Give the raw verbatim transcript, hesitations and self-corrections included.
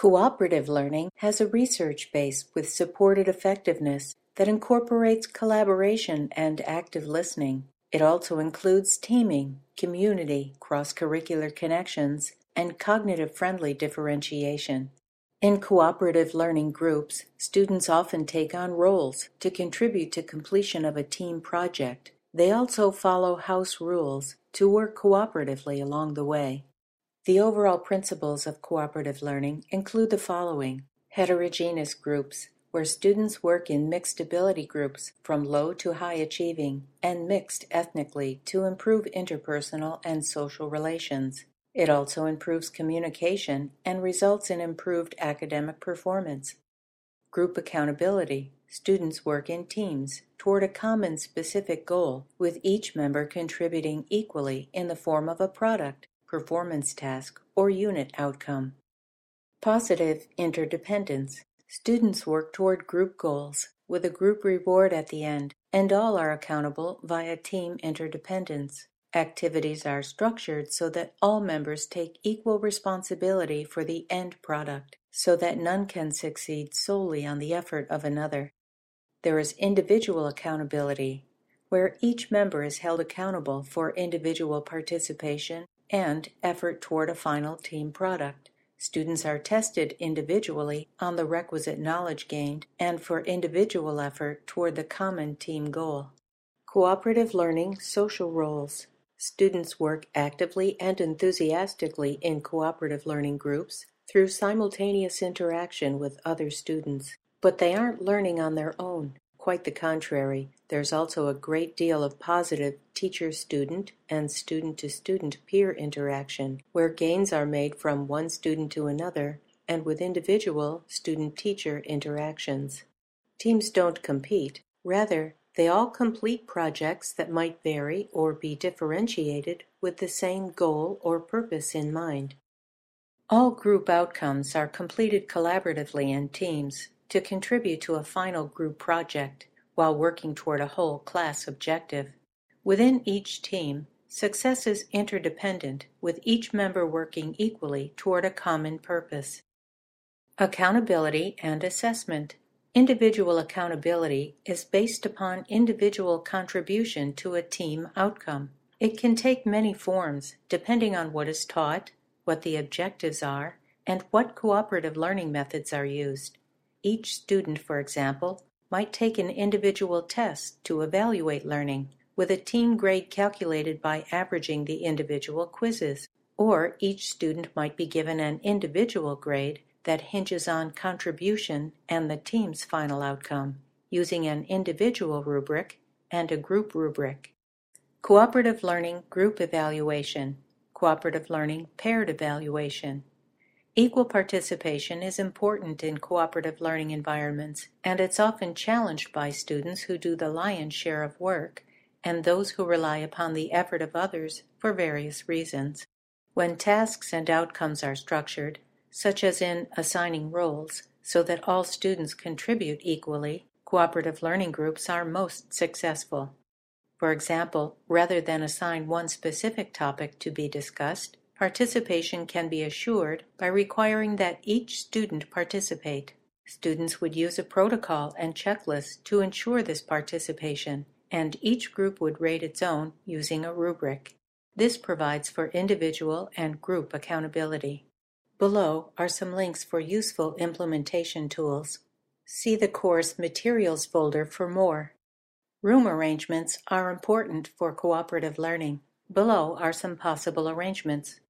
Cooperative learning has a research base with supported effectiveness that incorporates collaboration and active listening. It also includes teaming, community, cross-curricular connections, and cognitive-friendly differentiation. In cooperative learning groups, students often take on roles to contribute to completion of a team project. They also follow house rules to work cooperatively along the way. The overall principles of cooperative learning include the following: heterogeneous groups, where students work in mixed ability groups from low to high achieving, and mixed ethnically to improve interpersonal and social relations. It also improves communication and results in improved academic performance. Group accountability. Students work in teams toward a common specific goal, with each member contributing equally in the form of a product, performance task, or unit outcome. Positive interdependence. Students work toward group goals, with a group reward at the end, and all are accountable via team interdependence. Activities are structured so that all members take equal responsibility for the end product, so that none can succeed solely on the effort of another. There is individual accountability, where each member is held accountable for individual participation and effort toward a final team product. Students are tested individually on the requisite knowledge gained and for individual effort toward the common team goal. Cooperative learning social roles. Students work actively and enthusiastically in cooperative learning groups through simultaneous interaction with other students. But they aren't learning on their own. Quite the contrary, there's also a great deal of positive teacher-student and student-to-student peer interaction, where gains are made from one student to another and with individual student-teacher interactions. Teams don't compete. Rather, they all complete projects that might vary or be differentiated with the same goal or purpose in mind. All group outcomes are completed collaboratively in teams to contribute to a final group project while working toward a whole class objective. Within each team, success is interdependent, with each member working equally toward a common purpose. Accountability and assessment. Individual accountability is based upon individual contribution to a team outcome. It can take many forms, depending on what is taught, what the objectives are, and what cooperative learning methods are used. Each student, for example, might take an individual test to evaluate learning, with a team grade calculated by averaging the individual quizzes. Or each student might be given an individual grade that hinges on contribution and the team's final outcome, using an individual rubric and a group rubric. Cooperative learning group evaluation. Cooperative learning paired evaluation. Equal participation is important in cooperative learning environments, and it's often challenged by students who do the lion's share of work and those who rely upon the effort of others for various reasons. When tasks and outcomes are structured, such as in assigning roles, so that all students contribute equally, cooperative learning groups are most successful. For example, rather than assign one specific topic to be discussed, participation can be assured by requiring that each student participate. Students would use a protocol and checklist to ensure this participation, and each group would rate its own using a rubric. This provides for individual and group accountability. Below are some links for useful implementation tools. See the course Materials folder for more. Room arrangements are important for cooperative learning. Below are some possible arrangements.